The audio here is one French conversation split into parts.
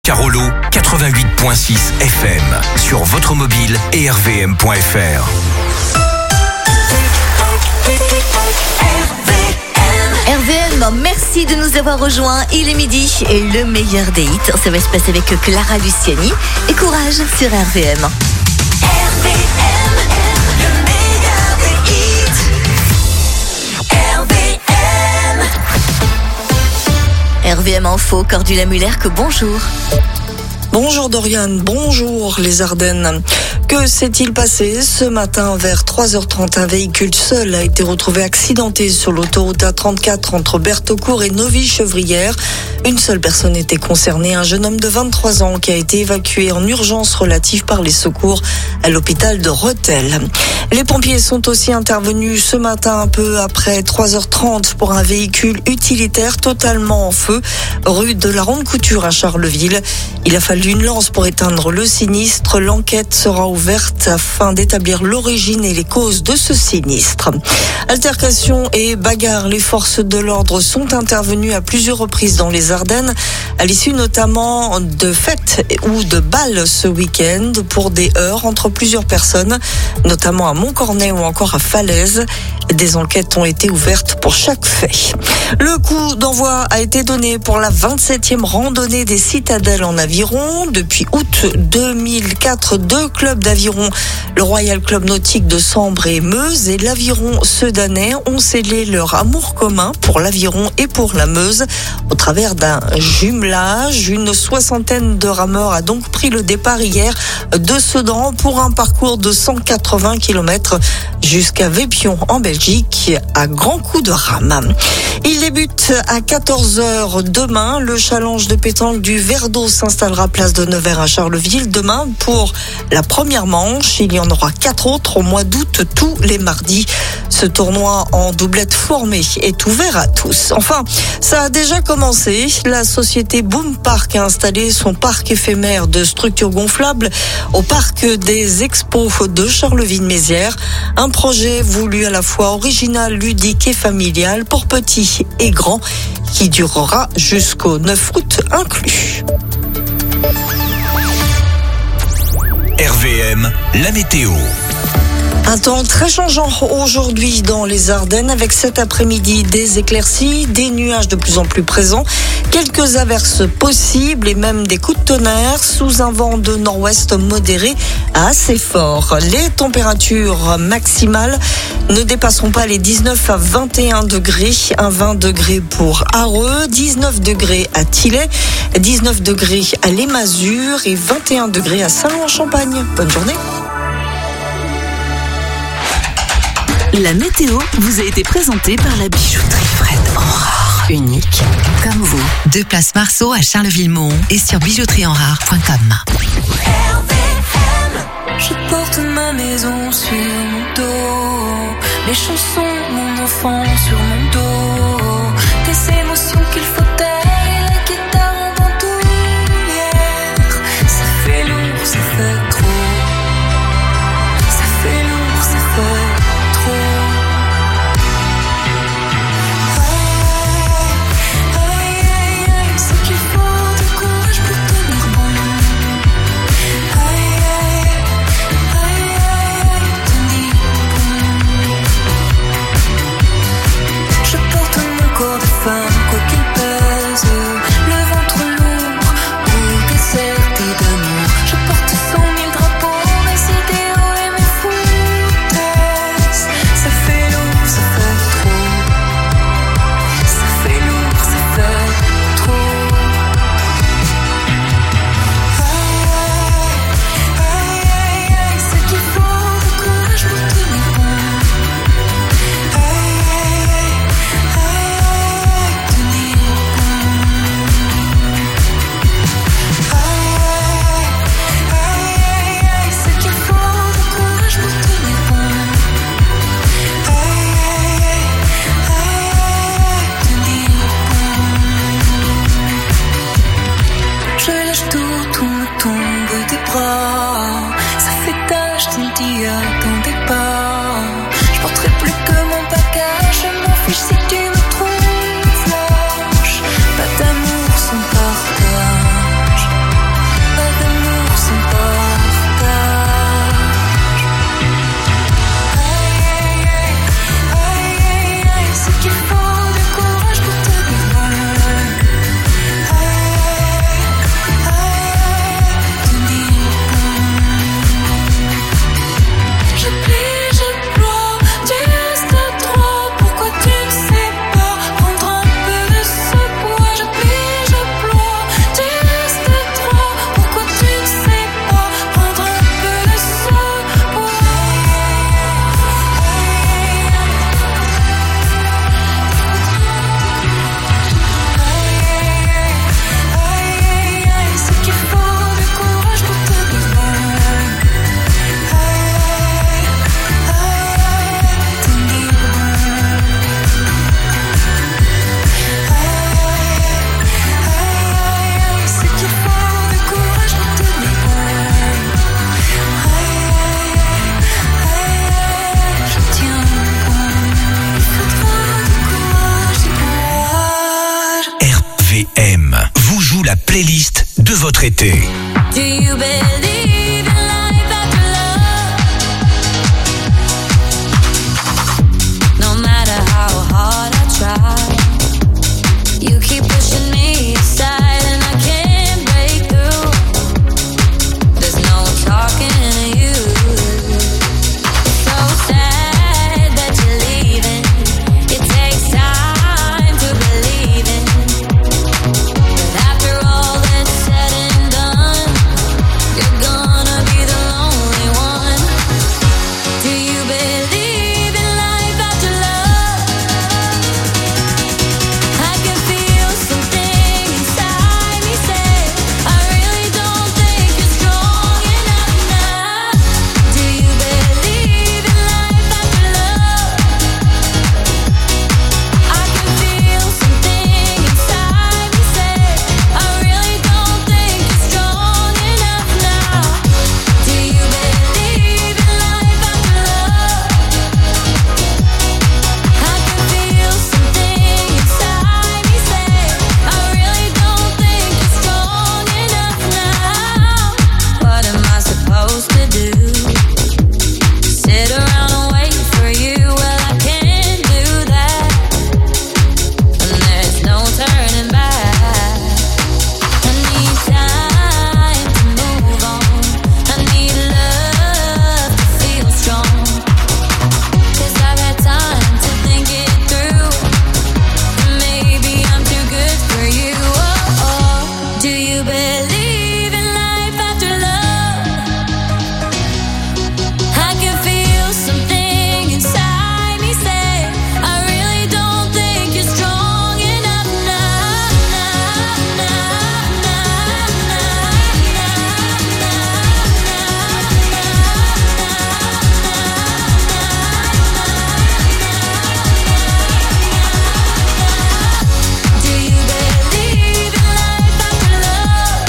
Carolo 88.6 FM sur votre mobile et rvm.fr. RVM, merci de nous avoir rejoints. Il est midi et le meilleur des hits, ça va se passer avec Clara Luciani. Et courage sur RVM. RVM, le meilleur des hits. RVM. RVM Info, Cordula Muller, que bonjour. Bonjour Dorian, bonjour les Ardennes. Que s'est-il passé ce matin vers 3h30? Un véhicule seul a été retrouvé accidenté sur l'autoroute A34 entre Bertaucourt et Neuville-Chevrières. Une seule personne était concernée, un jeune homme de 23 ans qui a été évacué en urgence relative par les secours à l'hôpital de Rethel. Les pompiers sont aussi intervenus ce matin un peu après 3h30 pour un véhicule utilitaire totalement en feu, rue de la Ronde Couture à Charleville. Il a fallu une lance pour éteindre le sinistre. L'enquête sera ouverte afin d'établir l'origine et les causes de ce sinistre. Altercations et bagarres, les forces de l'ordre sont intervenues à plusieurs reprises dans les Ardennes, à l'issue notamment de fêtes ou de balles ce week-end pour des heurts entre plusieurs personnes, notamment à Montcornet ou encore à Falaise. Des enquêtes ont été ouvertes pour chaque fait. Le coup d'envoi a été donné pour la 27e randonnée des citadelles en aviron. Depuis août 2004, deux clubs d'aviron, le Royal Club Nautique de Sambre et Meuse et l'Aviron Sedanais, ont scellé leur amour commun pour l'aviron et pour la Meuse. Au travers d'un jumelage, une soixantaine de rameurs a donc pris le départ hier de Sedan pour un parcours de 180 km jusqu'à Vépion en Belgique à grands coups de rame. Il débute à 14h demain. Le challenge de pétanque du Verre d'eau s'installera place de Nevers à Charleville demain pour la première manche. Il y en aura 4 autres au mois d'août tous les mardis. Ce tournoi en doublette formée est ouvert à tous. Enfin, ça a déjà commencé. La société Boom Park a installé son parc éphémère de structures gonflables au parc des Expos de Charleville-Mézières. Un projet voulu à la fois original, ludique et familial pour petits et grands qui durera jusqu'au 9 août inclus. RVM, la météo. Un temps très changeant aujourd'hui dans les Ardennes avec cet après-midi des éclaircies, des nuages de plus en plus présents, quelques averses possibles et même des coups de tonnerre sous un vent de nord-ouest modéré à assez fort. Les températures maximales ne dépasseront pas les 19 à 21 degrés, un 20 degrés pour Areux, 19 degrés à Tilley, 19 degrés à Les Masures et 21 degrés à Salon-en-Champagne. Bonne journée. La météo vous a été présentée par la bijouterie Fred Enrard. Unique comme vous. 2 places Marceau à Charleville-Mont et sur bijouterieenrard.com. Je porte ma maison sur mon dos, les chansons, mon enfant sur mon dos, des émotions qu'il faut taire et la guitare en bandoulière. Ça fait lourd, ça fait trop. Ça fait lourd, ça fait trop. Aïe, aïe, aïe, c'est qu'il faut du courage pour tenir bon. Aïe, aïe, aïe, aïe, tenir bon. Je porte playlist de votre été. Do you believe in life after love? No matter how hard I try, you keep pushing me aside and I can't break through. There's no talking to you. So sad that you're leaving. It takes time to believe in. But after all that's said and done, you're gonna be the lonely one. Do you believe in life after love? I can feel something inside me say, I really don't think you're strong enough now. Do you believe in life after love? I can feel something inside me say, I really don't think you're strong enough now. Do you believe in life after love? I can feel something inside me say, I really don't think you're strong enough now. What am I supposed to do? Sit around and wait for you? Well, I can't do that. And there's no turning back. I need time to move on. I need love to feel strong. 'Cause I've had time to think it through. And maybe I'm too good for you. Oh, oh. Do you believe in life after love? I can feel something inside me say, I really don't think you're strong enough now. Do you believe in life after love?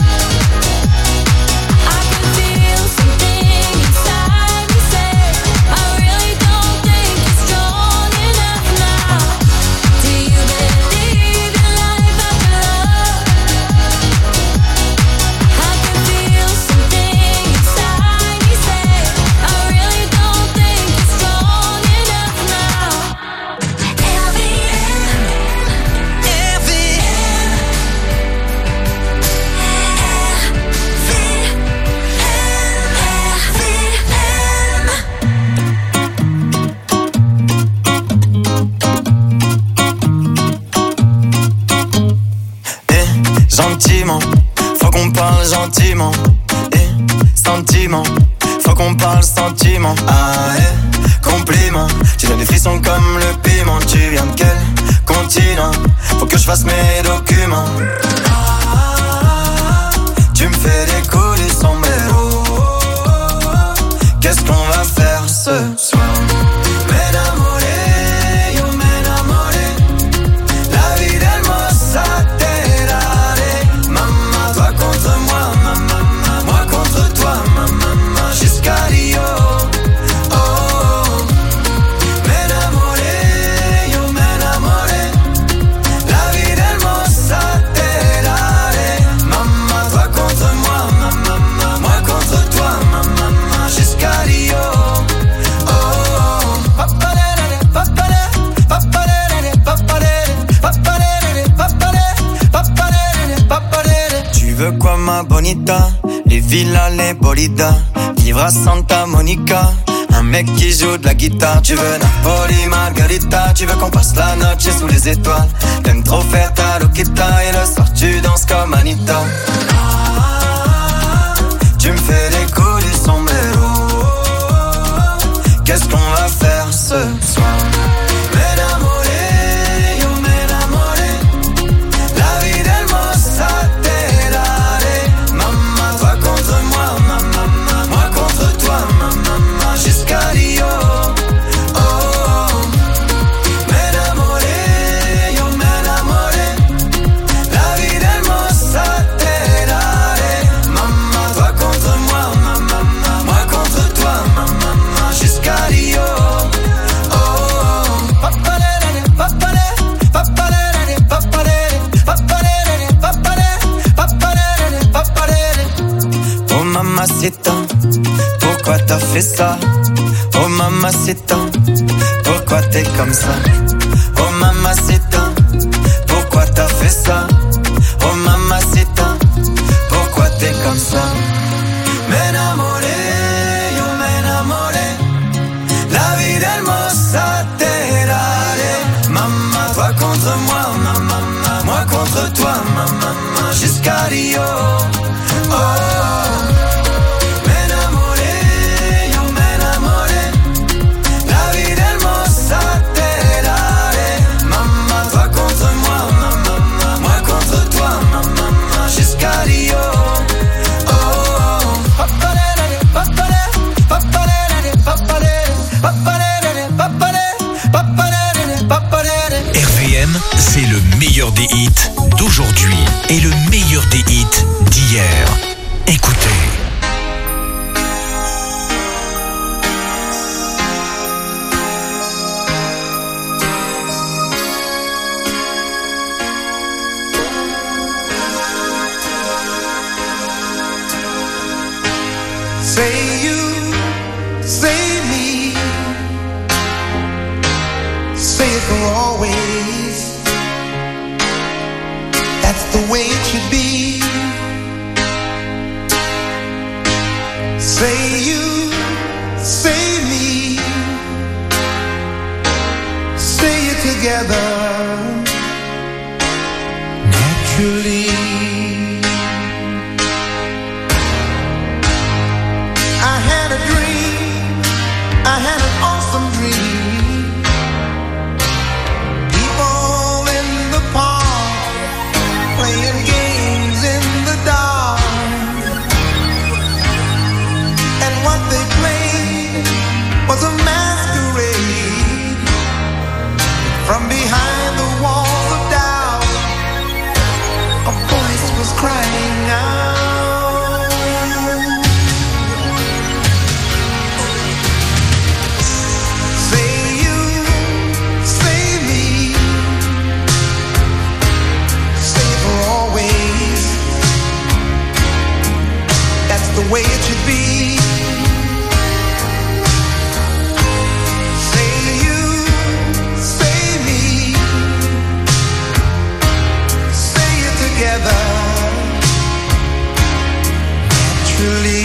I can feel something inside me say, I really don't think you're strong enough now. Do you believe in life after love? I can feel something inside me say, I really don't think you're strong enough now. Gentiment, faut qu'on parle gentiment. Sentiment, faut qu'on parle sentiment. Ah, compliment, tu donnes des frissons comme le piment. Tu viens de quel continent? Faut que je fasse mes documents. Tu me fais décoller son mélo. Qu'est-ce qu'on va faire ce soir? M'enamoré, yo m'enamoré. La vie d'Hermosa te Maman, toi contre moi, maman, moi contre toi, maman, jusqu'à Rio. Oh, oh. M'enamoré, yo m'enamoré. La vie d'Hermosa te Maman, toi contre moi, maman, moi contre toi, maman, jusqu'à Rio. Oh, oh. Papalere, papalere, papalere, papalere, papalere, papalere, papalere, papalere. Tu veux quoi ma bonita? Les villas, les bolidas, vivre à Santa Monica. Un mec qui joue de la guitare. Tu veux Napoli, Margarita. Tu veux qu'on passe la noche sous les étoiles. T'aimes trop faire ta loquita. Et le soir tu danses comme Anita. Tu me fais décoller son mélo. Qu'est-ce qu'on va faire ce soir? M'enamoré, yo m'enamoré. La vie d'Hermosa te Maman, toi contre moi, maman, moi contre toi, maman, jusqu'à Rio. Oh, oh. M'enamoré, yo m'enamoré. La vie d'Hermosa te mamacita, pourquoi t'as fait ça? Oh mamacita, pourquoi t'es comme ça? Oh mamacita, pourquoi t'as fait ça? Oh mamacita, pourquoi t'es comme ça? M'enamoré, yo m'enamoré, la vida hermosa te daré. Maman, toi contre moi, maman, moi contre toi, maman, jusqu'à Rio. Oh, m'enamoré, yo m'enamoré, la vida hermosa te daré. Maman, toi contre moi, maman, moi contre toi, maman, jusqu'à Rio. RVM, c'est le meilleur des hits d'aujourd'hui et le meilleur des hits d'hier. Écoutez. Say you, say me, say it for always. That's the way it should be. Say you, say me, say it together naturally. I had an awesome dream. People in the park playing games in the dark. And what they played was a masquerade. From behind the walls of doubt, a voice was crying out. The way it should be. Say you, say me, say it together naturally.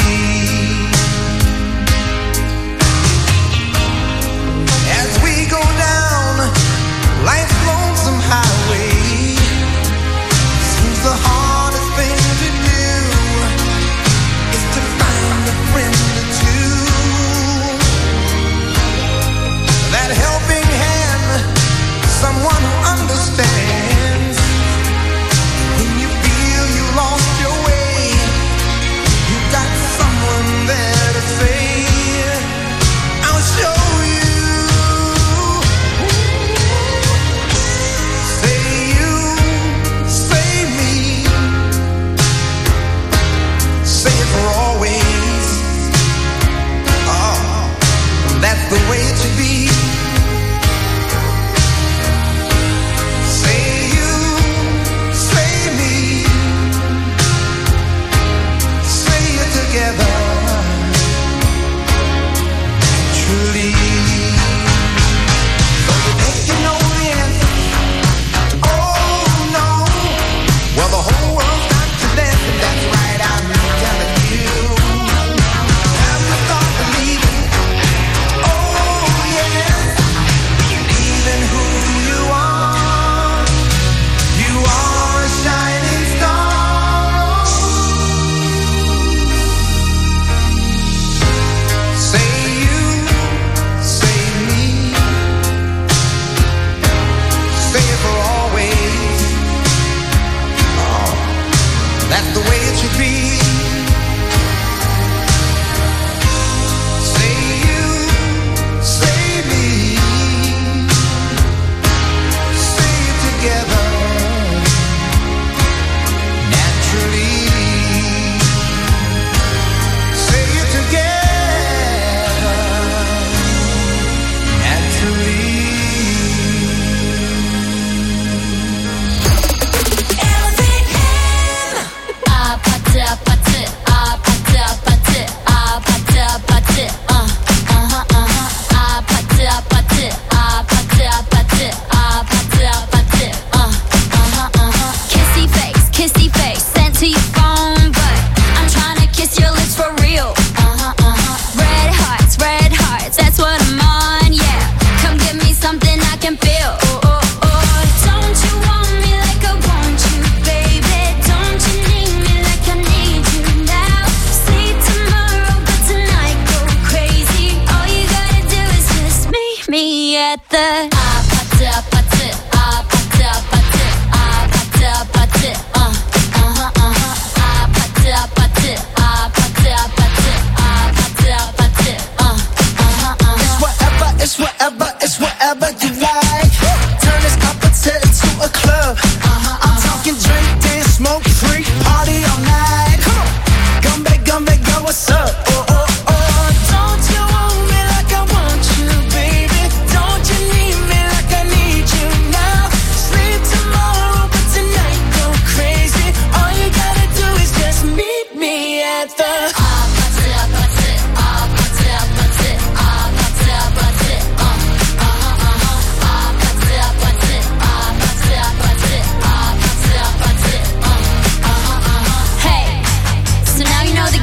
As we go down life's lonesome highway, seems the hardest thing to do is to find a friend or two.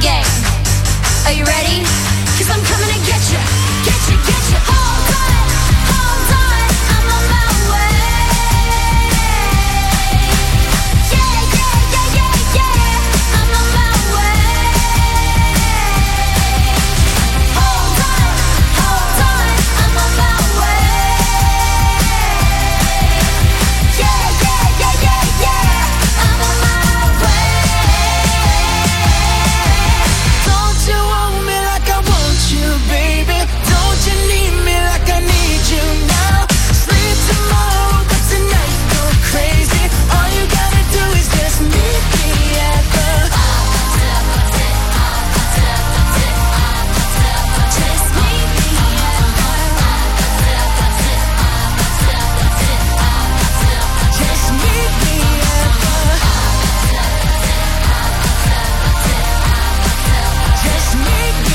game. Are you ready? 'Cause I'm coming to get you, get you, get you. Hold on, I'm on my way. Yeah, yeah, yeah, yeah, yeah, I'm on my way. Hold on, I'm on my way. Yeah, yeah, yeah, yeah, yeah, I'm on my way. Don't you want me like I want you, baby? Don't you need me like I need you now? Sleep tomorrow, but tonight go crazy. All you gotta do is just meet me at the just meet me at just meet me at just meet me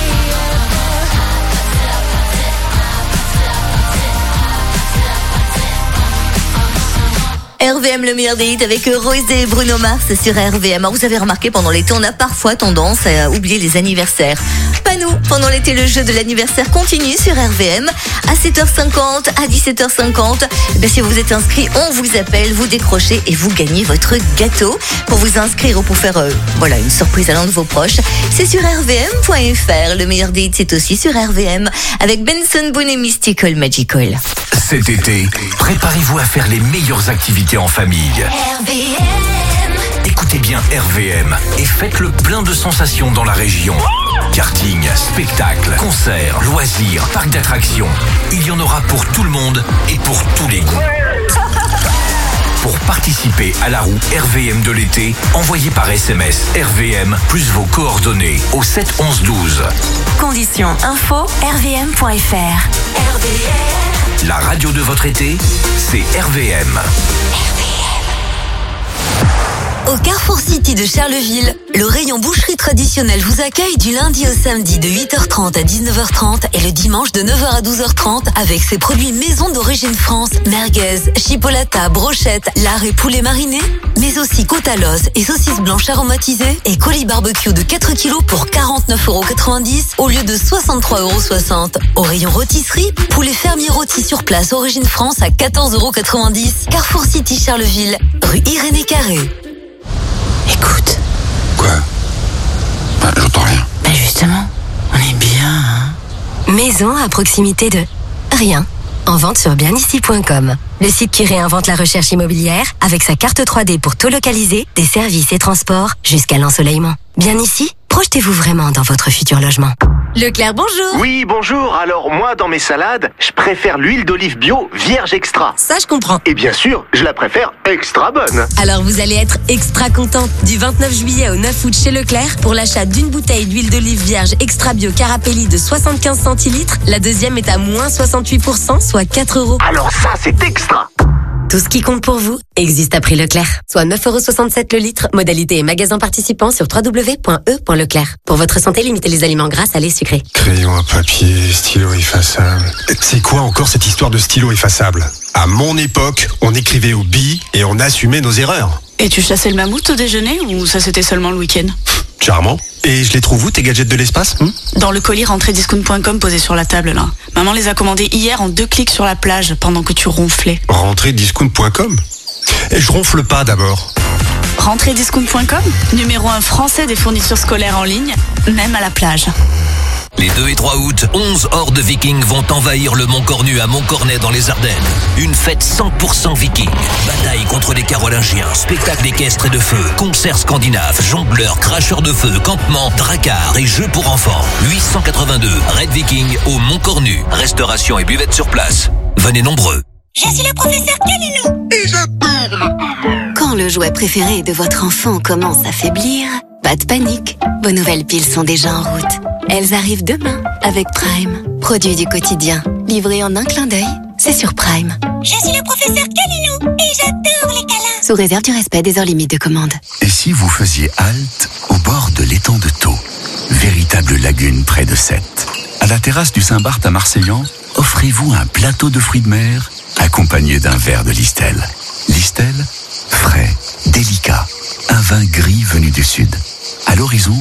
RVM, le meilleur des hits avec Rosé et Bruno Mars sur RVM. Alors, vous avez remarqué, pendant l'été, on a parfois tendance à oublier les anniversaires. Pas nous. Pendant l'été, le jeu de l'anniversaire continue sur RVM. À 7h50, à 17h50. Si vous êtes inscrit, on vous appelle, vous décrochez et vous gagnez votre gâteau. Pour vous inscrire ou pour faire une surprise à l'un de vos proches, c'est sur rvm.fr. Le meilleur des hits, c'est aussi sur RVM avec Benson Boone et Mystical Magical. Cet été, préparez-vous à faire les meilleures activités en famille. RVM. Écoutez bien RVM et faites le plein de sensations dans la région. Karting, spectacles, concerts, loisirs, parcs d'attractions. Il y en aura pour tout le monde et pour tous les goûts. Pour participer à la roue RVM de l'été, envoyez par SMS RVM plus vos coordonnées au 7 11 12. Conditions info rvm.fr. La radio de votre été, c'est RVM. Au Carrefour City de Charleville, le rayon boucherie traditionnelle vous accueille du lundi au samedi de 8h30 à 19h30 et le dimanche de 9h à 12h30 avec ses produits maison d'origine France, merguez, chipolata, brochettes, lard et poulet mariné, mais aussi côte à l'os et saucisses blanches aromatisées et colis barbecue de 4 kg pour 49,90€ au lieu de 63,60€. Au rayon rôtisserie, poulet fermier rôti sur place origine France à 14,90€. Carrefour City Charleville, rue Irénée Carré. Écoute. Quoi? J'entends rien. Justement, on est bien, hein. Maison à proximité de rien. En vente sur bienici.com. Le site qui réinvente la recherche immobilière avec sa carte 3D pour tout localiser, des services et transports jusqu'à l'ensoleillement. Bien ici, projetez-vous vraiment dans votre futur logement. Leclerc, bonjour. Oui, bonjour. Alors moi, dans mes salades, je préfère l'huile d'olive bio vierge extra. Ça, je comprends. Et bien sûr, je la préfère extra bonne. Alors vous allez être extra content. Du 29 juillet au 9 août chez Leclerc, pour l'achat d'une bouteille d'huile d'olive vierge extra bio Carapelli de 75 centilitres, la deuxième est à moins 68%, soit 4€. Alors ça, c'est extra. Tout ce qui compte pour vous existe à prix Leclerc. Soit 9,67€ le litre. Modalité et magasin participants sur www.e.leclerc. Pour votre santé, limitez les aliments gras, salés, sucrés. Crayon à papier, stylo effaçable. C'est quoi encore cette histoire de stylo effaçable? À mon époque, on écrivait au billes et on assumait nos erreurs. Et tu chassais le mammouth au déjeuner ou ça c'était seulement le week-end? Charmant. Et je les trouve où, tes gadgets de l'espace? Dans le colis rentrediscount.com posé sur la table là. Maman les a commandés hier en 2 clics sur la plage pendant que tu ronflais. Rentrediscount.com? Et je ronfle pas d'abord. Rentrediscount.com, numéro 1 français des fournitures scolaires en ligne, même à la plage. Les 2 et 3 août, 11 hordes vikings vont envahir le Mont Cornu à Montcornet dans les Ardennes. Une fête 100% viking. Bataille contre les Carolingiens, spectacle équestre et de feu, concerts scandinaves, jongleurs, cracheurs de feu, campements, dracars et jeux pour enfants. 882 Red Viking au Mont Cornu. Restauration et buvette sur place. Venez nombreux. Je suis le professeur Calilou. Et j'adore. Quand le jouet préféré de votre enfant commence à faiblir, pas de panique. Vos nouvelles piles sont déjà en route. Elles arrivent demain avec Prime. Produit du quotidien, livré en un clin d'œil, c'est sur Prime. Je suis le professeur Calilou et j'adore les câlins. Sous réserve du respect des heures limites de commande. Et si vous faisiez halte au bord de l'étang de Thau, véritable lagune près de Sète? À la terrasse du Saint-Barth à Marseillan, offrez-vous un plateau de fruits de mer accompagné d'un verre de Listel. Listel, frais, délicat, un vin gris venu du sud. À l'horizon,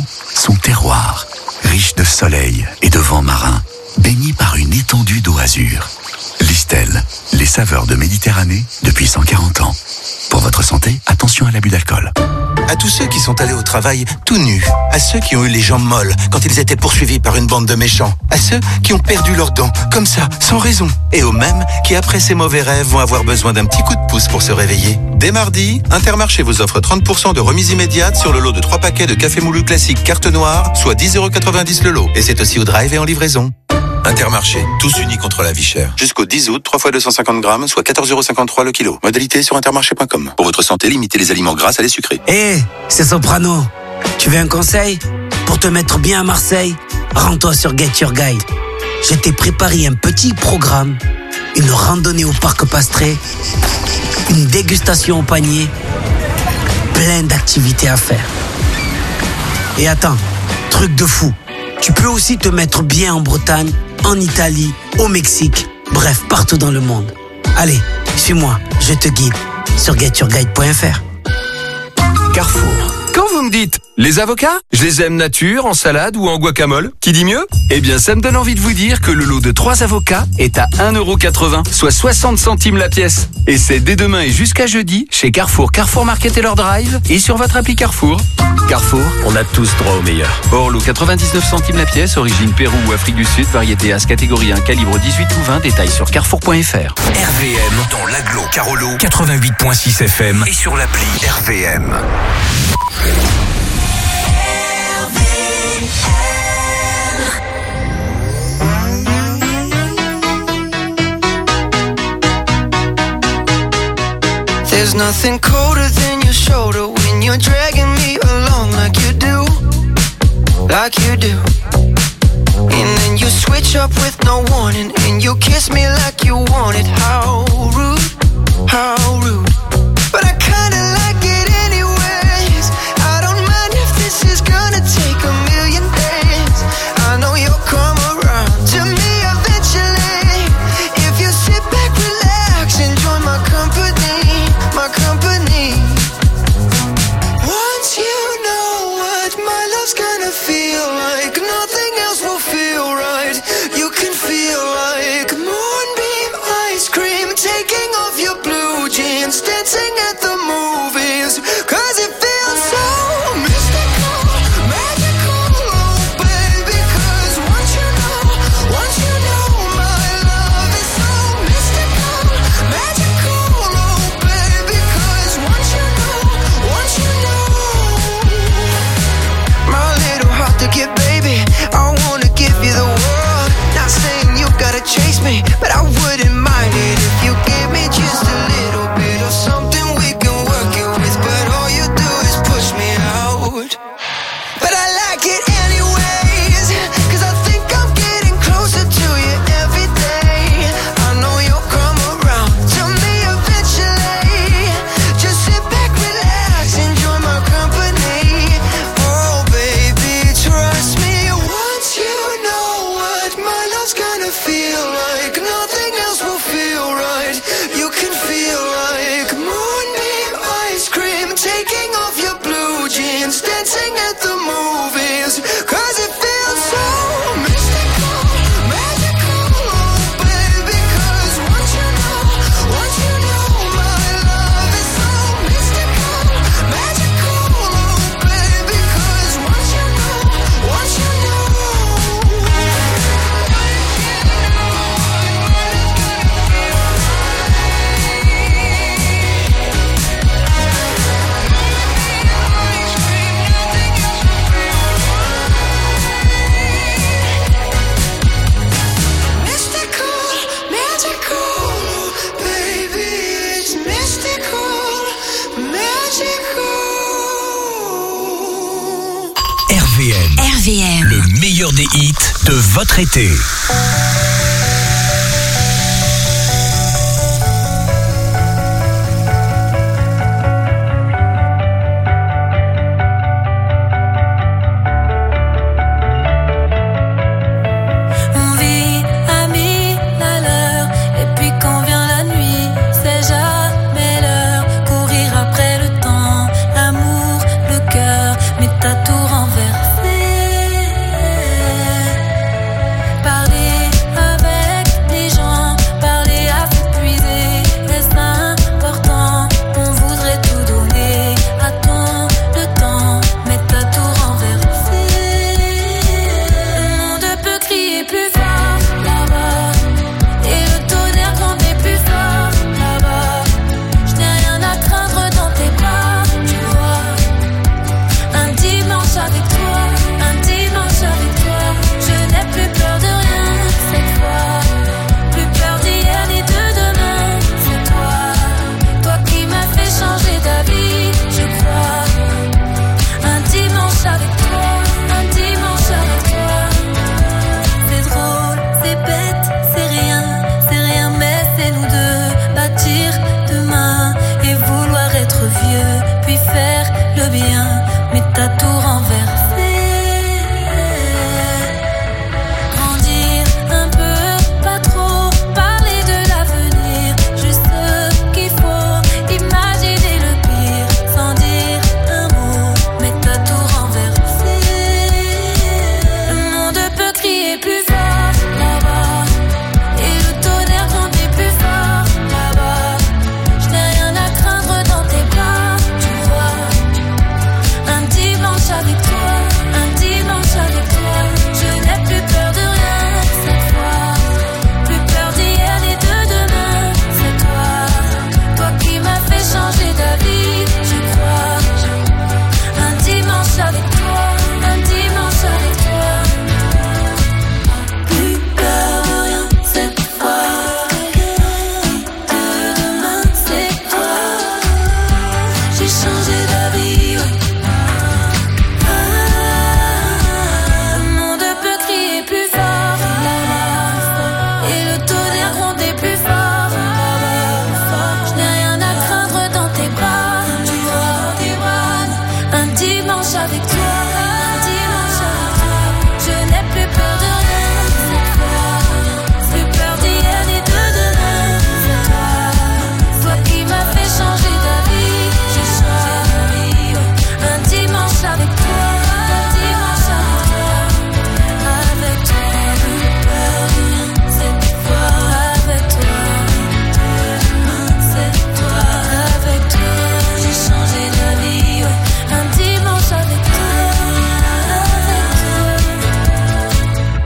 son terroir, riche de soleil et de vent marin, baigné par une étendue d'eau azur. Listel, les saveurs de Méditerranée depuis 140 ans. Pour votre santé, attention à l'abus d'alcool. À tous ceux qui sont allés au travail tout nus, à ceux qui ont eu les jambes molles quand ils étaient poursuivis par une bande de méchants, à ceux qui ont perdu leurs dents, comme ça, sans raison, et aux mêmes qui, après ces mauvais rêves, vont avoir besoin d'un petit coup de pouce pour se réveiller. Dès mardi, Intermarché vous offre 30% de remise immédiate sur le lot de 3 paquets de café moulu classique carte noire, soit 10,90€ le lot. Et c'est aussi au drive et en livraison. Intermarché, tous unis contre la vie chère. Jusqu'au 10 août, 3 fois 250 grammes, soit 14,53€ le kilo. Modalité sur intermarché.com. Pour votre santé, limitez les aliments gras à les sucrés. C'est Soprano. Tu veux un conseil? Pour te mettre bien à Marseille, rends-toi sur Get Your Guide. Je t'ai préparé un petit programme, une randonnée au parc Pastré, une dégustation au panier, plein d'activités à faire. Et attends, truc de fou, tu peux aussi te mettre bien en Bretagne, en Italie, au Mexique, bref, partout dans le monde. Allez, suis-moi, je te guide sur getyourguide.fr. Carrefour. Quand vous me dites les avocats, je les aime nature, en salade ou en guacamole, qui dit mieux? Eh bien, ça me donne envie de vous dire que le lot de 3 avocats est à 1,80€, soit 60 centimes la pièce. Et c'est dès demain et jusqu'à jeudi chez Carrefour, Carrefour Market et leur drive et sur votre appli Carrefour. Carrefour, on a tous droit au meilleur. Or, lot 99 centimes la pièce, origine Pérou ou Afrique du Sud, variété As catégorie 1, calibre 18 ou 20, détails sur carrefour.fr. RVM dans l'Aglo Carolo 88.6 FM et sur l'appli RVM. There's nothing colder than your shoulder when you're dragging me along like you do, like you do. And then you switch up with no warning and you kiss me like you want it. How rude, how rude. But I kinda like it anyways. I don't mind if this is gonna take a million days. I know you'll come around to me eventually. If you sit back, relax, enjoy my company, my company. Once you know what my love's gonna feel like, nothing else will feel right. You can feel like moonbeam ice cream, taking off your blue jeans, dancing at the movies, 'cause it feels so mystical, magical, oh baby, 'cause once you know my love is so mystical, magical, oh baby, 'cause once you know my little heart to get, baby, I wanna give you the world, not saying you gotta chase me, but I wouldn't mind it if you give me just a little bit of something we can work it with, but all you do is push me out. But I like it anyways, 'cause I think I'm getting closer to you every day. I know you'll come around to me eventually. Just sit back, relax, enjoy my company. Oh baby, trust me, once you know what my love's gonna feel like, nothing else will feel right. You can feel like moonbeam ice cream, taking off your blue jeans, dancing at the movies, 'cause it feels so mystical, magical, oh baby, 'cause once you know my love is so mystical, magical, oh baby, 'cause once you know. RVM, le meilleur des hits de votre été. On vit à 1000 à l'heure, et puis quand vient la nuit, c'est jamais l'heure. Courir après le temps, l'amour, le cœur, mais t'as tout renversé.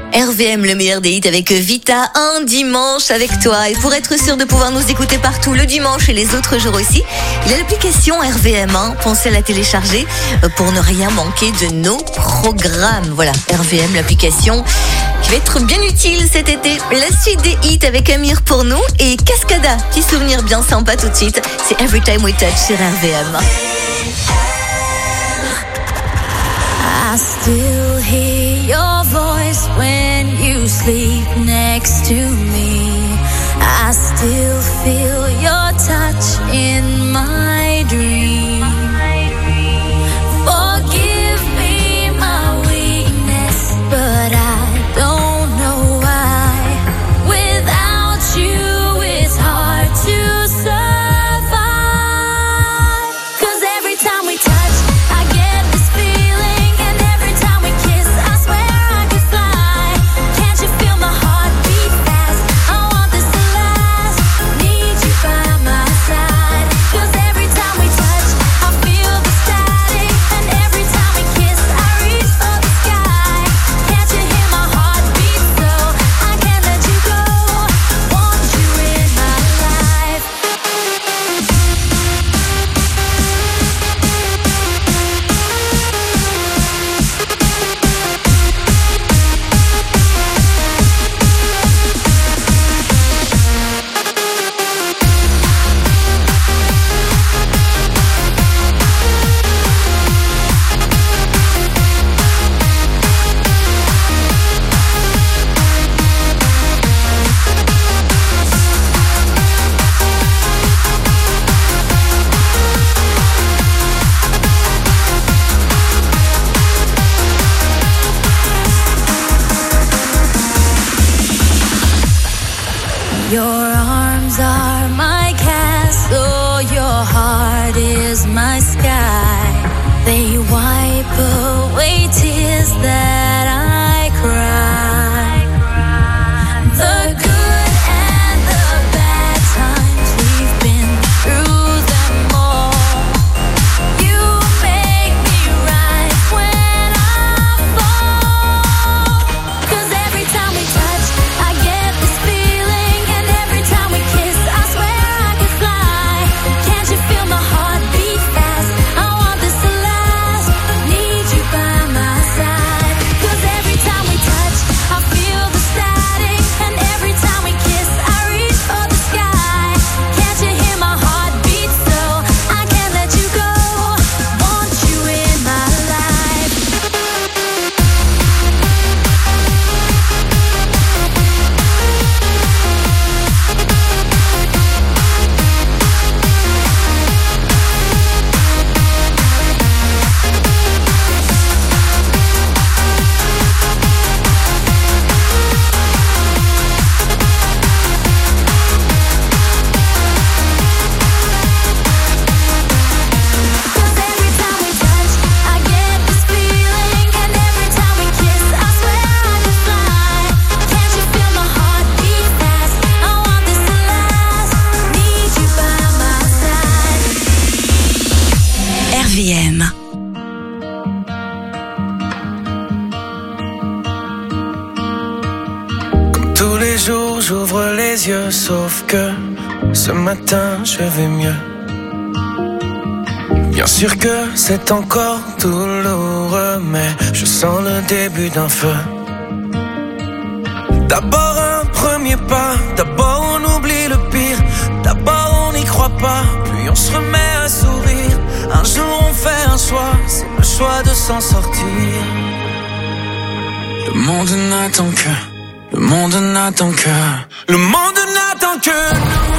RVM, le meilleur des hits avec Vita, un dimanche avec toi. Et pour être sûr de pouvoir nous écouter partout le dimanche et les autres jours aussi, il y a l'application RVM, pensez à la télécharger pour ne rien manquer de nos programmes. Voilà, RVM, l'application qui va être bien utile cet été. La suite des hits avec Amir pour nous et Cascada, petit souvenir bien sympa tout de suite. C'est Every Time We Touch sur RVM. I still hear your voice when you sleep next to me. I still feel your touch in my dream. Forgive me my weakness, but I don't know why. Without you, it's hard to survive. 'Cause every time we touch, I get this feeling, and every time we kiss, I swear I could fly. Can't you feel my heart beat fast? I want this to last. Need you by my side. 'Cause every time we touch, I feel the static, and every time we kiss, I reach for the sky. Can't you hear my heart beat so? I can't let you go. Want you in my life. Your arms are my castle, your heart is my sky. They wipe away tears that I cry. The good and the bad times, we've been through them all. You make me rise when I fall. 'Cause every time we touch, I get this feeling, and every time we kiss, I swear I could fly. Can't you feel my heart beat fast? I want this to last. Need you by my side. 'Cause every time we touch, I feel the static, and every time we kiss, I reach for the sky. Can't you hear my heart beat so? I can't let you go. Want you in my life. I get this feeling, and every time we kiss, I swear I could fly. Can't you feel my heart beat fast? I want this to last. Need you by my side. RVM. Tous les jours j'ouvre les yeux, sauf que ce matin je vais mieux. Bien sûr que c'est encore douloureux, mais je sens le début d'un feu. D'abord un premier pas, d'abord on oublie le pire, d'abord on n'y croit pas, puis on se remet à sourire. Un jour on fait un choix, c'est le choix de s'en sortir. Le monde n'attend que, le monde n'attend que, le monde n'attend que nous.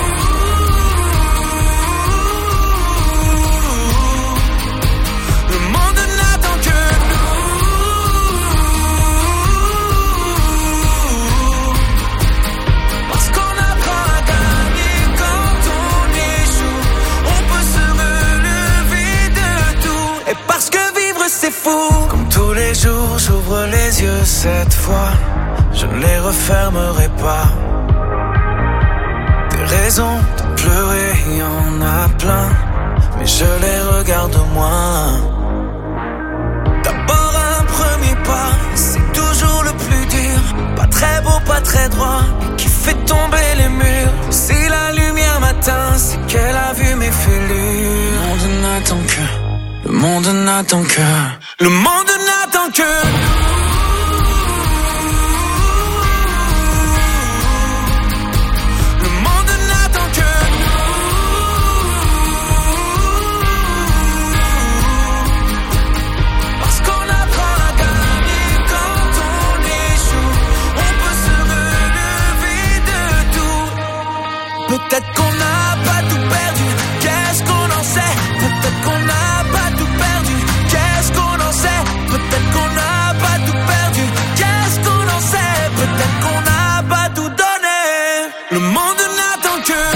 Le monde n'attend que nous. Parce qu'on apprend à gagner quand on échoue. On peut se relever de tout. Et parce que vivre c'est fou. Comme tous les jours j'ouvre les yeux cette fois. Je ne les refermerai pas. Des raisons de pleurer, il y en a plein, mais je les regarde moins. D'abord un premier pas, c'est toujours le plus dur. n'attend que, le monde n'attend que, le monde n'attend que. Peut-être qu'on n'a pas tout perdu, qu'est-ce qu'on en sait? Peut-être qu'on n'a pas tout perdu, qu'est-ce qu'on en sait? Peut-être qu'on n'a pas tout perdu, qu'est-ce qu'on en sait? Peut-être qu'on n'a pas tout donné, le monde n'attend que.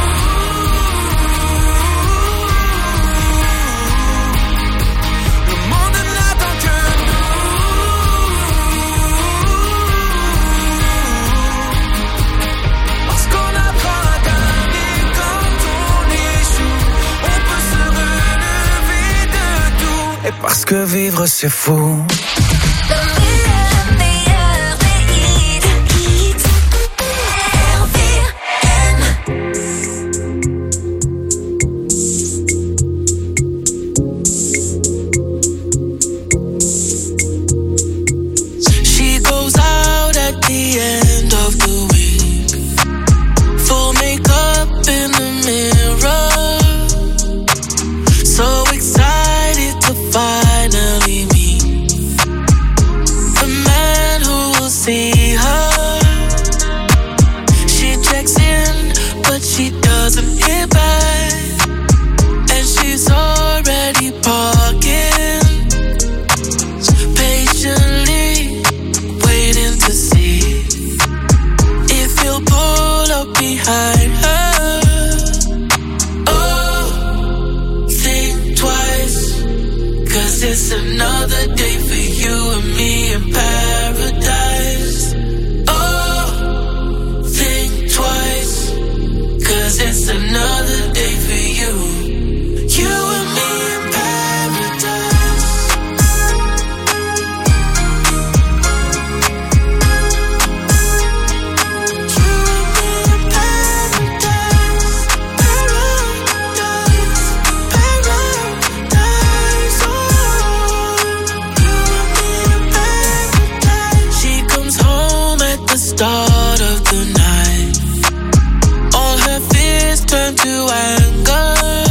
Parce que vivre c'est fou. She goes out at the end of the week, full makeup in the mirror, so excited to finally meet the man who will see her. She checks in, but she doesn't hear back, and she's already parking, patiently waiting to see if he'll pull up behind her. Oh, think twice, 'cause it's another day for you and me in paradise. Oh, think twice, 'cause it's another day for you, you and me in paradise. You and me in paradise, paradise, paradise. She comes home at the start of the night, all her fears turn to anger,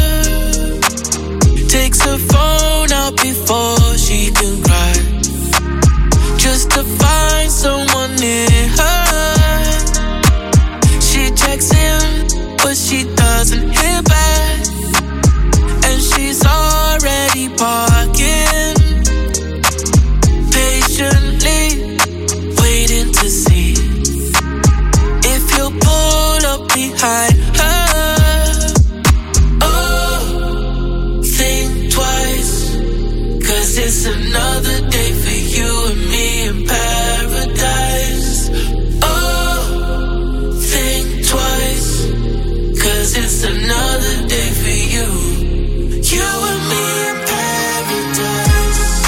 takes her phone out before she can cry, just to find someone near her. She checks in, but she doesn't hear back, and she's already parking, patiently waiting to see if he'll pull up behind her. Oh, think twice, 'cause it's another day for you and me in paradise. Oh, think twice, 'cause it's another day for you, you and me in paradise.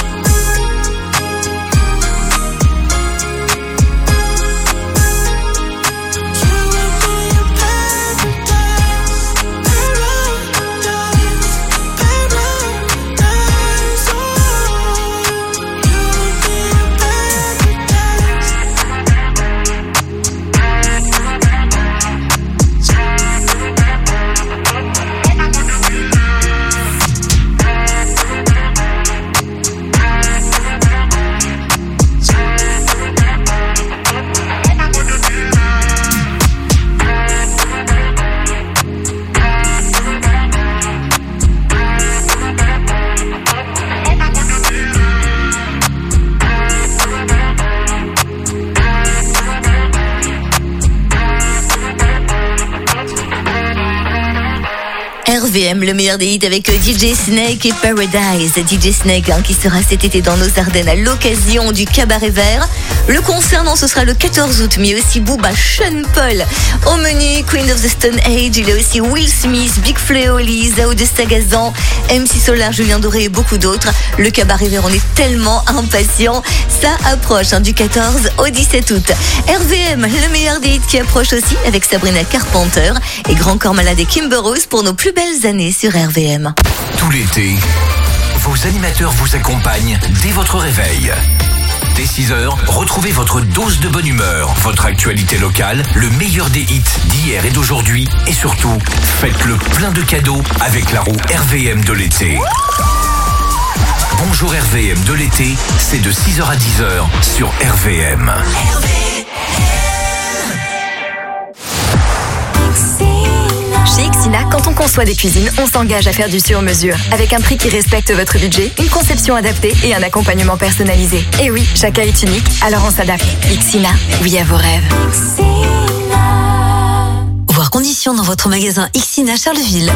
RVM, le meilleur des hits avec DJ Snake et Paradise. DJ Snake qui sera cet été dans nos Ardennes à l'occasion du Cabaret Vert. Le concert, ce sera le 14 août, mais aussi Booba, Sean Paul. Au menu, Queen of the Stone Age, il y a aussi Will Smith, Big Flo, Lisa de Sagazan, MC Solar, Julien Doré et beaucoup d'autres. Le Cabaret Vert, on est tellement impatients. Ça approche du 14 au 17 août. RVM, le meilleur des hits qui approche aussi avec Sabrina Carpenter et Grand Corps Malade et Kimber Rose pour nos plus belles années sur RVM. Tout l'été, vos animateurs vous accompagnent dès votre réveil. Dès 6h, retrouvez votre dose de bonne humeur, votre actualité locale, le meilleur des hits d'hier et d'aujourd'hui, et surtout, faites-le plein de cadeaux avec la roue RVM de l'été. Bonjour RVM de l'été, c'est de 6h à 10h sur RVM. Chez Ixina, quand on conçoit des cuisines, on s'engage à faire du sur-mesure, avec un prix qui respecte votre budget, une conception adaptée et un accompagnement personnalisé. Et oui, chacun est unique, alors on s'adapte. Ixina, oui à vos rêves. Voir conditions dans votre magasin Ixina Charleville.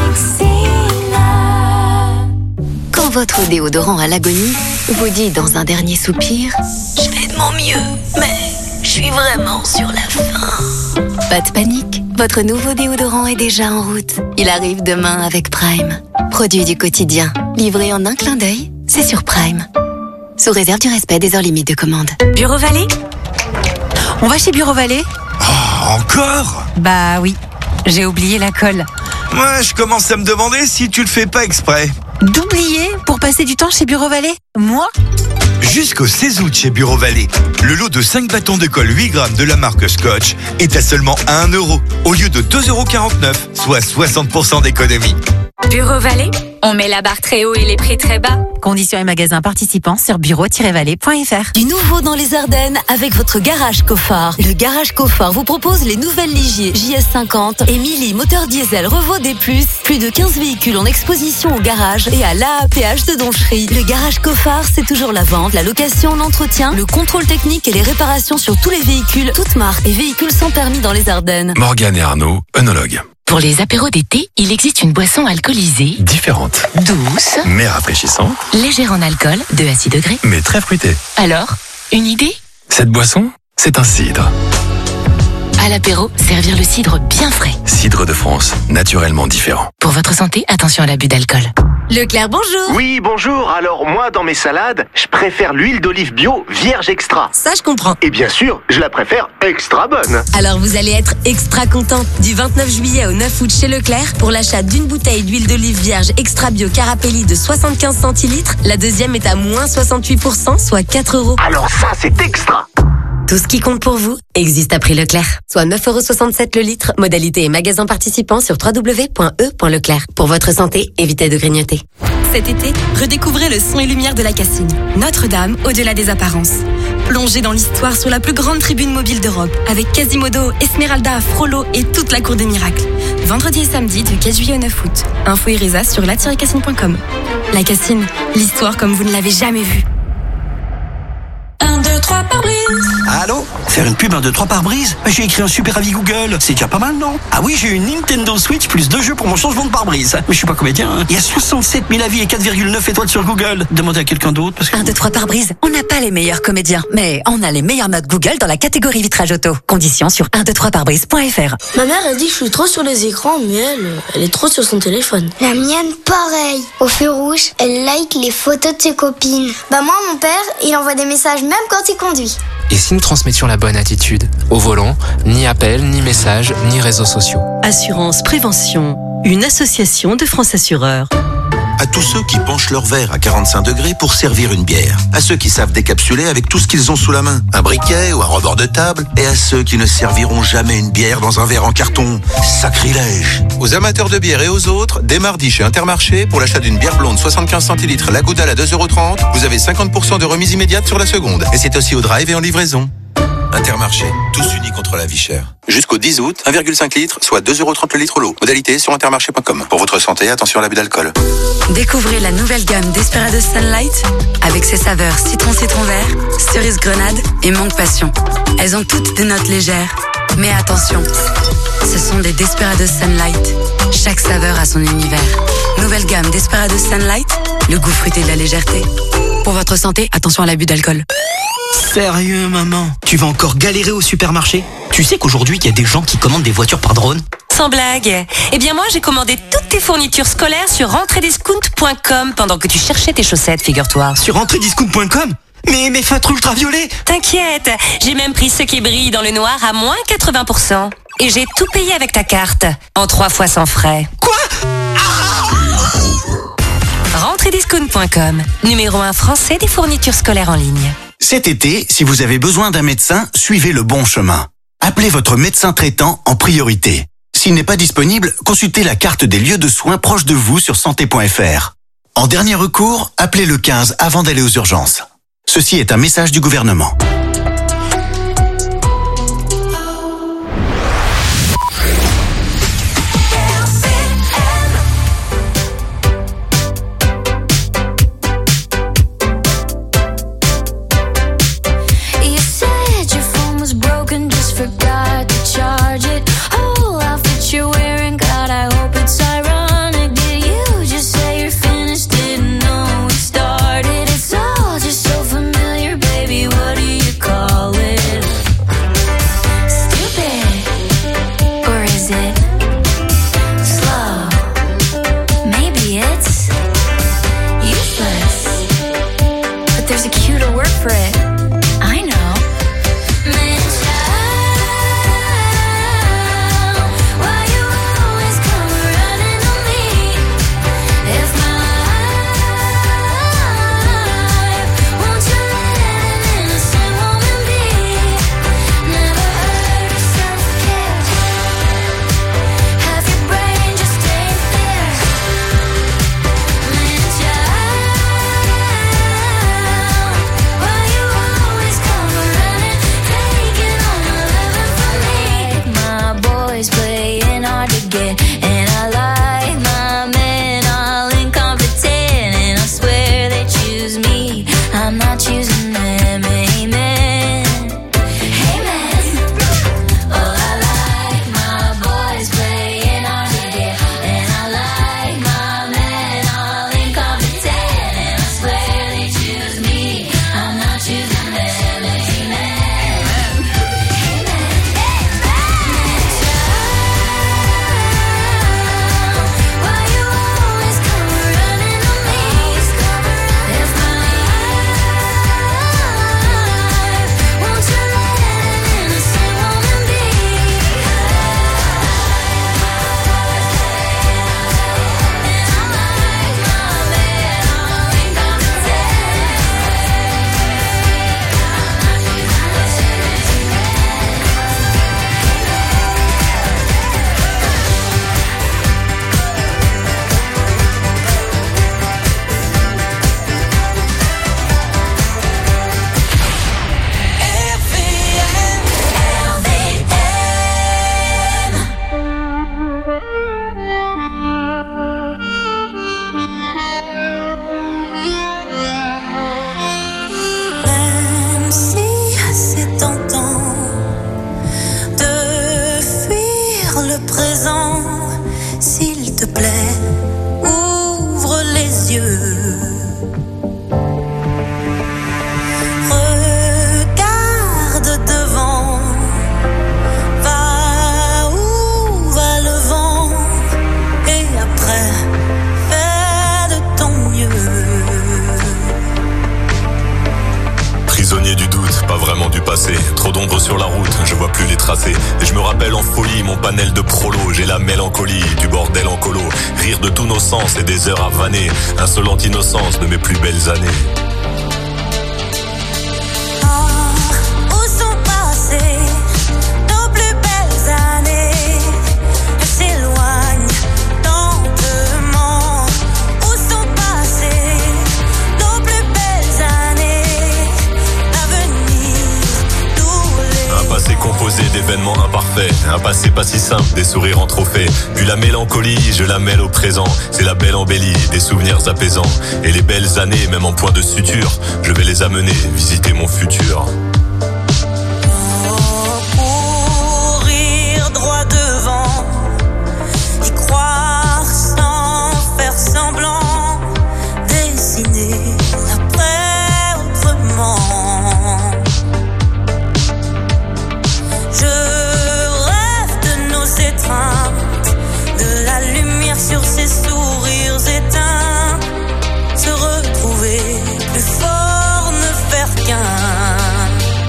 Quand votre déodorant à l'agonie vous dit dans un dernier soupir « Je fais de mon mieux, mais je suis vraiment sur la fin ». Pas de panique, votre nouveau déodorant est déjà en route. Il arrive demain avec Prime. Produit du quotidien, livré en un clin d'œil, c'est sur Prime. Sous réserve du respect des heures limites de commande. Bureau Vallée ? On va chez Bureau Vallée ? Oh, encore ? Bah oui, j'ai oublié la colle. Moi, je commence à me demander si tu le fais pas exprès. D'oublier pour passer du temps chez Bureau Vallée ? Moi ? Jusqu'au 16 août chez Bureau Vallée, le lot de 5 bâtons de colle 8 grammes de la marque Scotch est à seulement 1 € au lieu de 2,49 €, soit 60% d'économie. Bureau Vallée ? On met la barre très haut et les prix très bas. Conditions et magasins participants sur bureau-vallée.fr. Du nouveau dans les Ardennes avec votre garage Coffard. Le garage Coffard vous propose les nouvelles Ligier JS50 et Mili moteur diesel Revo D+. Plus de 15 véhicules en exposition au garage et à l'AAPH de Donchery. Le garage Coffard, c'est toujours la vente, la location, l'entretien, le contrôle technique et les réparations sur tous les véhicules, toutes marques et véhicules sans permis dans les Ardennes. Morgane et Arnaud, œnologues. Pour les apéros d'été, il existe une boisson alcoolisée, Différente, douce, mais rafraîchissante, légère en alcool, 2 à 6 degrés. mais très fruitée. Alors, une idée ? Cette boisson, c'est un cidre. À l'apéro, servir le cidre bien frais. Cidre de France, naturellement différent. Pour votre santé, attention à l'abus d'alcool. Leclerc, bonjour. Oui, bonjour. Alors, moi, dans mes salades, je préfère l'huile d'olive bio vierge extra. Ça, je comprends. Et bien sûr, je la préfère extra bonne. Alors vous allez être extra content. Du 29 juillet au 9 août chez Leclerc, pour l'achat d'une bouteille d'huile d'olive vierge extra bio Carapelli de 75 centilitres, la deuxième est à moins 68%, soit 4 €. Alors ça, c'est extra. Tout ce qui compte pour vous existe à prix Leclerc. Soit 9,67 € le litre. Modalité et magasin participants sur www.e.leclerc. Pour votre santé, évitez de grignoter. Cet été, redécouvrez le son et lumière de la Cassine. Notre-Dame, au-delà des apparences. Plongez dans l'histoire sur la plus grande tribune mobile d'Europe, avec Quasimodo, Esmeralda, Frollo et toute la cour des miracles. Vendredi et samedi du 4 juillet au 9 août. Info Iresa sur la-cassine.com. La Cassine, l'histoire comme vous ne l'avez jamais vue. 1, 2, 3 par brise. Allô ? Faire une pub 1, 2, 3 par brise ? J'ai écrit un super avis Google. C'est déjà pas mal, non ? Ah oui, j'ai une Nintendo Switch plus 2 jeux pour mon changement de pare-brise. Mais je suis pas comédien, hein. Il y a 67 000 avis et 4,9 étoiles sur Google. Demandez à quelqu'un d'autre parce que... 1, 2, 3 par brise. On n'a pas les meilleurs comédiens, mais on a les meilleures notes Google dans la catégorie vitrage auto. Conditions sur 123parbrise.fr. Ma mère a dit que je suis trop sur les écrans, mais elle est trop sur son téléphone. La mienne, pareil. Au feu rouge, elle like les photos de ses copines. Bah moi, mon père, il envoie des messages même quand il conduit. Et si nous transmettions la bonne attitude ? Au volant, ni appel, ni message, ni réseaux sociaux. Assurance Prévention, une association de France Assureurs. À tous ceux qui penchent leur verre à 45 degrés pour servir une bière. À ceux qui savent décapsuler avec tout ce qu'ils ont sous la main. Un briquet ou un rebord de table. Et à ceux qui ne serviront jamais une bière dans un verre en carton. Sacrilège. Aux amateurs de bière et aux autres, dès mardi chez Intermarché, pour l'achat d'une bière blonde 75 centilitres, la Goudal à 2,30 €, vous avez 50% de remise immédiate sur la seconde. Et c'est aussi au drive et en livraison. Intermarché, tous unis contre la vie chère. Jusqu'au 10 août, 1,5 litre, soit 2,30 € le litre l'eau. Modalité sur intermarché.com. Pour votre santé, attention à l'abus d'alcool. Découvrez la nouvelle gamme Desperados Sunlight avec ses saveurs citron vert, cerise grenade et mangue passion. Elles ont toutes des notes légères. Mais attention, ce sont des Desperados Sunlight. Chaque saveur a son univers. Nouvelle gamme Desperados Sunlight, le goût fruité de la légèreté. Pour votre santé, attention à l'abus d'alcool. Sérieux, maman ? Tu vas encore galérer au supermarché ? Tu sais qu'aujourd'hui, il y a des gens qui commandent des voitures par drone ? Sans blague. Eh bien moi, j'ai commandé toutes tes fournitures scolaires sur rentrediscount.com pendant que tu cherchais tes chaussettes, figure-toi. Sur rentrediscount.com ? Mais mes feutres ultraviolets ! T'inquiète, j'ai même pris ceux qui brillent dans le noir à moins 80%. Et j'ai tout payé avec ta carte, en 3 fois sans frais. Quoi ? Rentrediscount.com, numéro 1 français des fournitures scolaires en ligne. Cet été, si vous avez besoin d'un médecin, suivez le bon chemin. Appelez votre médecin traitant en priorité. S'il n'est pas disponible, consultez la carte des lieux de soins proches de vous sur santé.fr. En dernier recours, appelez le 15 avant d'aller aux urgences. Ceci est un message du gouvernement. Et des heures à vanner, insolente innocence de mes plus belles années. Où sont passées nos plus belles années? Elles s'éloignent lentement. Où sont passées nos plus belles années? L'avenir nous les... Un passé composé d'événements imparfaits, un passé pas si simple, des sourires en trophée. Puis la mélancolie, je la mêle au présent. C'est la belle embellie, des souvenirs apaisants. Et les belles années, même en point de suture, je vais les amener visiter mon futur. Courir droit devant, y croire sans faire semblant, dessiner l'après autrement. Je rêve de nos étreintes, de la lumière sur ces sourires éteints, se retrouver plus fort, ne faire qu'un.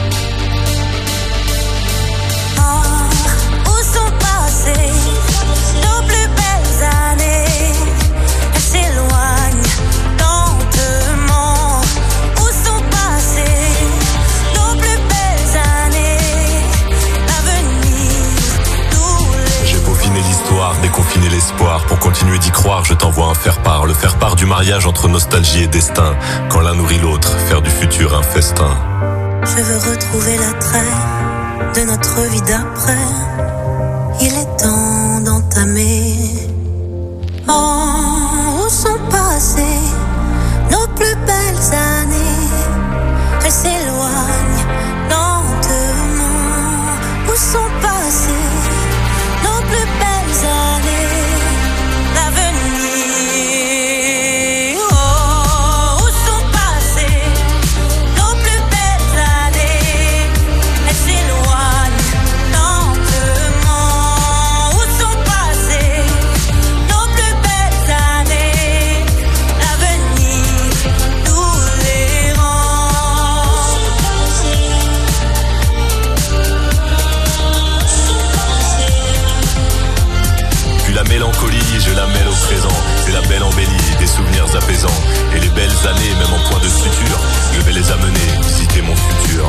croire, je t'envoie un faire-part. Le faire-part du mariage entre nostalgie et destin. Quand l'un nourrit l'autre, faire du futur un festin. Je veux retrouver l'attrait de notre vie d'après. Il est temps d'entamer. Oh, où sont passées nos plus belles années? Elles s'éloignent lentement. Où sont passées nos plus belles années? L'avenir. Oh, où sont passées nos plus belles années? Elles s'éloignent lentement. Où sont passées nos plus belles années? L'avenir nous les rend. Puis la mélancolie, je la mêle au présent. C'est la belle embellie, des souvenirs apaisants. Et les belles années, même en point de suture, je vais les amener, visiter mon futur.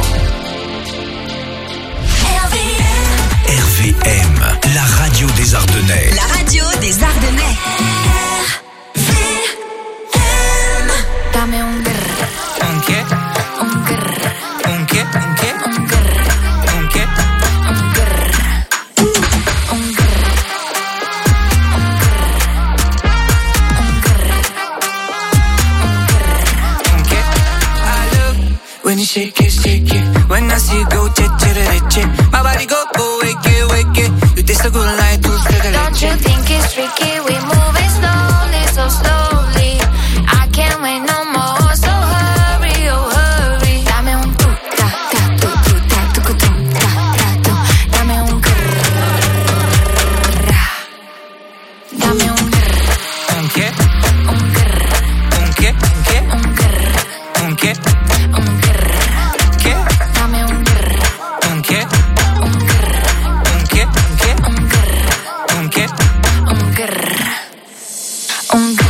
RVM, la radio des Ardennais. La radio des Ardennais. Dame un grr. ¿Un qué? Un grr. ¿Un qué? ¿Un qué? Un grr. ¿Un qué? Un grr. Un grr. Un grr. Un qué? I love when you shake it, shake it. When I see you go, che, che, che, che. My body go, wake it, wake it. You taste so good like two stick. Don't you think it's tricky? We moving slowly, so slowly. I can't wait no more, so hurry, oh hurry. Dame un tu, ta, ta, tu, tu, ta, tu, tu, ta, ta, tu. Dame un grrr. Dame un grrr. ¿Un qué? Un grrr. ¿Un qué? ¿Un qué? Un grrr. ¿Un qué? Un grrr. ¿Qué? Dame un grrr. ¿Un qué? Un grrr. ¿Un qué? ¿Un qué? Un grrr. ¿Un qué? Un grrr. Un grrr.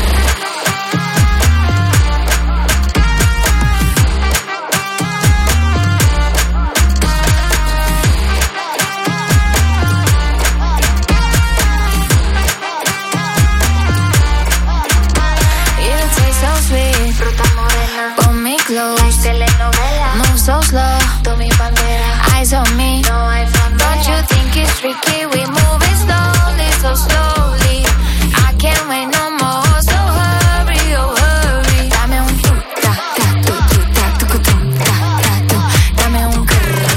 You taste so sweet, fruta morena. Pon me close, telenovela. Move so slow, tú mi bandera. Eyes on me, no hay frontera. Don't you think it's tricky? We moving slowly, so slowly. I can't wait no more, so hurry, oh hurry. Dame un tu, ta, ta, tu, tu, ta, tu, tu, ta, ta, tu. Dame un grrr.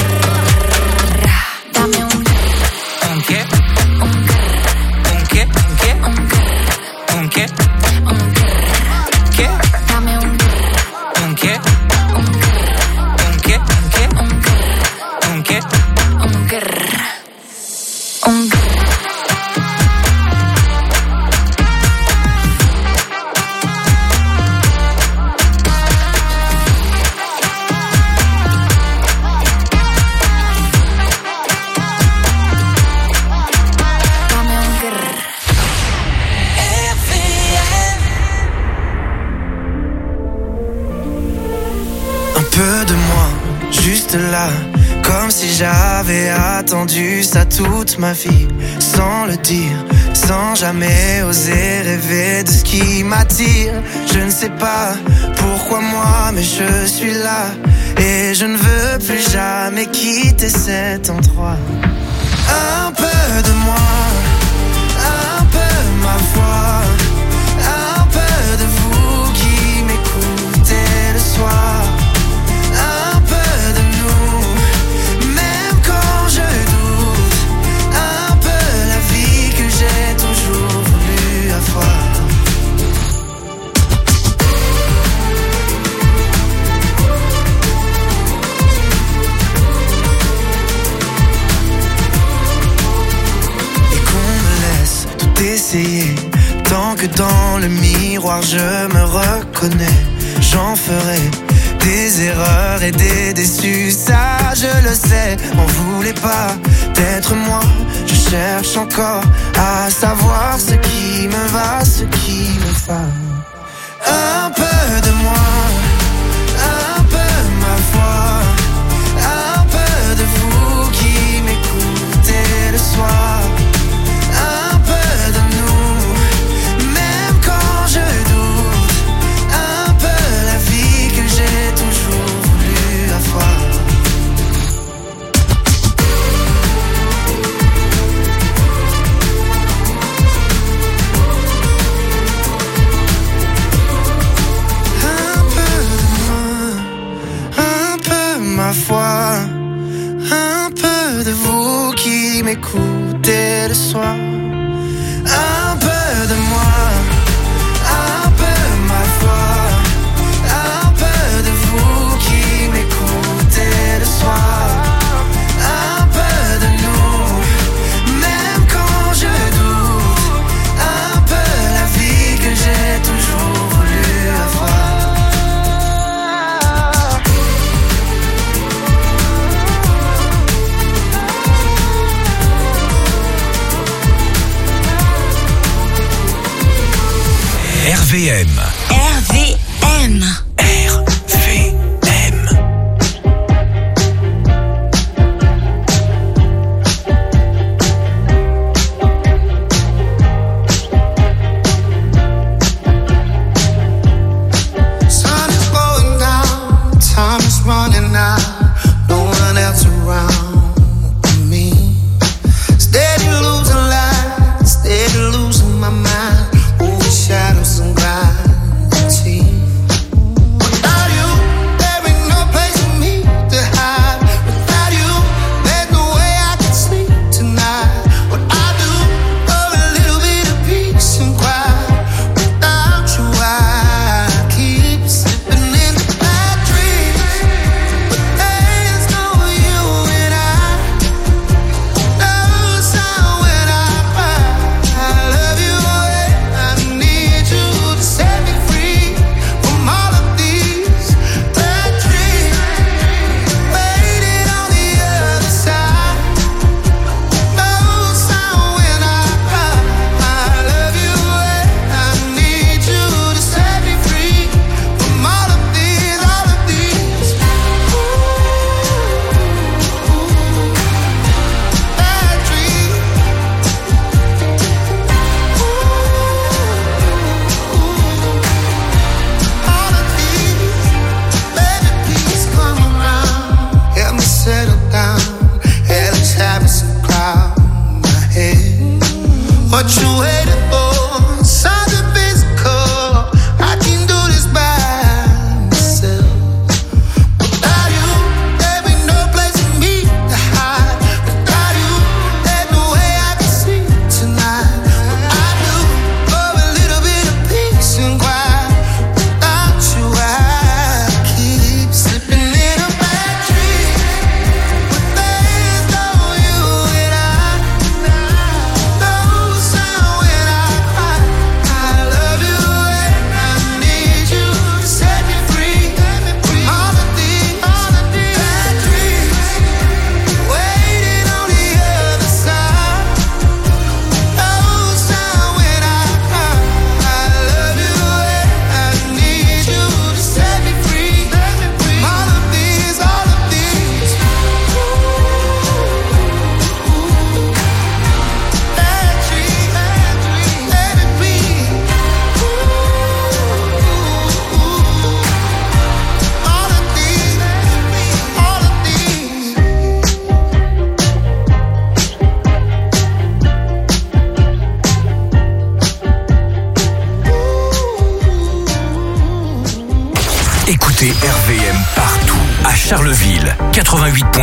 Dame un grrr. ¿Un qué? Un grrr. ¿Un qué? ¿Un qué? Un grrr. ¿Un qué? Un grrr. ¿Qué? Dame un grrr. ¿Un qué? Un grrr. ¿Un qué? ¿Un qué? Un grrr. ¿Un qué? Un grrr. Un grrr. Dame un grrr. Un peu de moi, juste là, comme si j'avais attendu ça toute ma vie, sans le dire, sans jamais oser rêver de ce qui m'attire. Je ne sais pas pourquoi moi, mais je suis là, et je ne veux plus jamais quitter cet endroit. Un peu de moi, un peu ma voix, un peu de vous qui m'écoutez le soir. Un peu de nous, même quand je doute. Un peu la vie que j'ai toujours voulu avoir. Et qu'on me laisse tout essayer, tant que dans le miroir je me reconnais. J'en ferai des erreurs et des déçus, ça je le sais. On voulait pas d'être moi, je cherche encore à savoir ce qui me va, ce qui me va. Un peu de moi, un peu ma voix, un peu de vous qui m'écoutez le soir. Un peu de nous, parfois un peu de vous qui m'écoutez le soir. Un peu de moi, un peu ma foi, un peu de vous qui m'écoutez le soir. Un peu de nous, même quand je doute, un peu la vie que j'ai toujours voulu avoir. RVM. RVM. Sun is going down, time is running out, no one else around me. Steady losing light, steady losing my mind. Shadows and gravity. Without you, there ain't no place for me to hide. Without you, there's no way I can sleep tonight. What I do for a little bit of peace and quiet. Without you, I keep slipping into bad dreams. But there's no you and I. No sound when I cry. I love you. Set me free from all of these bad dreams. Waiting on the other side. No sound when I cry. I love you and I need you to set me free from all of these, all of these. Bad dreams. Help me settle down. Hey, let's have some cloud in my head. What you waiting for? Something physical. I can do this by myself. Without you, there ain't no place for me to hide. Without you, there's no way I can sleep tonight. What I do for a little bit of peace and quiet. Without you, I keep slipping in a bad dream. There's no you and I. No sound when I cry. I love you and I need you to set me free. All of these bad dreams. Waiting on the other side. No sound when I cry. I love you and I need you to set me free. All of these, all of these. Bad dreams, let it be. All of these, all of these. Écoutez RVM partout, à Charleville, 88.1.